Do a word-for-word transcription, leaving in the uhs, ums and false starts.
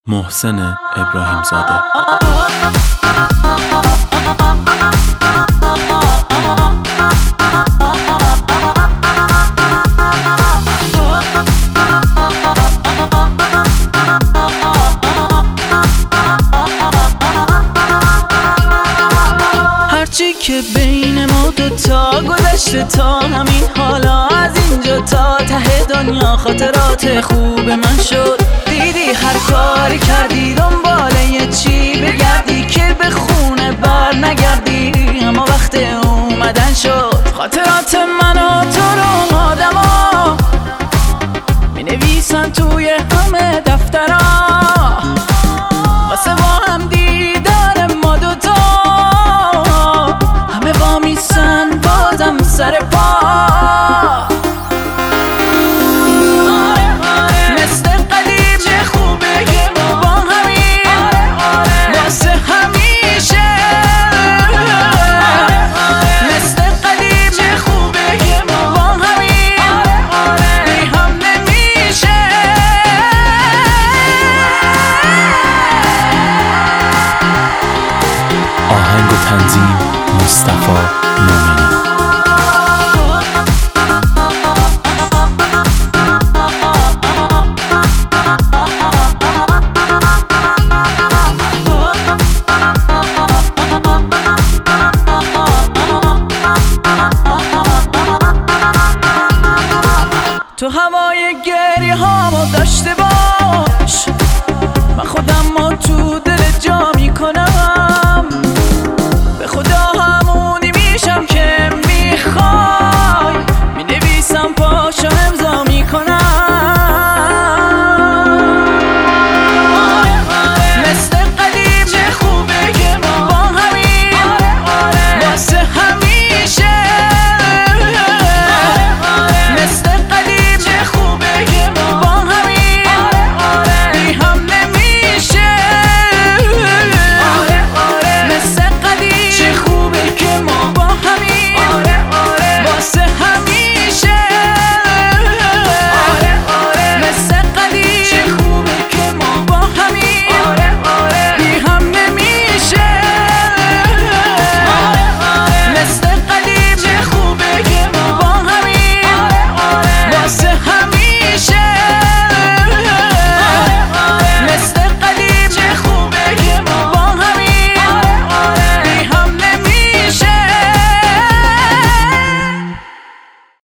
محسن ابراهیم زاده. هرچی که بین ما دوتا گذشته تا همین حالا، از اینجا تا ته دنیا خاطرات خوب من شد. دیدی هر کاری کردی دنبال یه چی بگردی که به خونه بر نگردی، اما وقت اومدن شد. خاطرات من و تو رو آدما می نویسن توی همه دفترها، واسه با هم دیدار ما دوتا همه با میسن بازم سر پا. آهنگ و تنظیم مصطفی مومنی.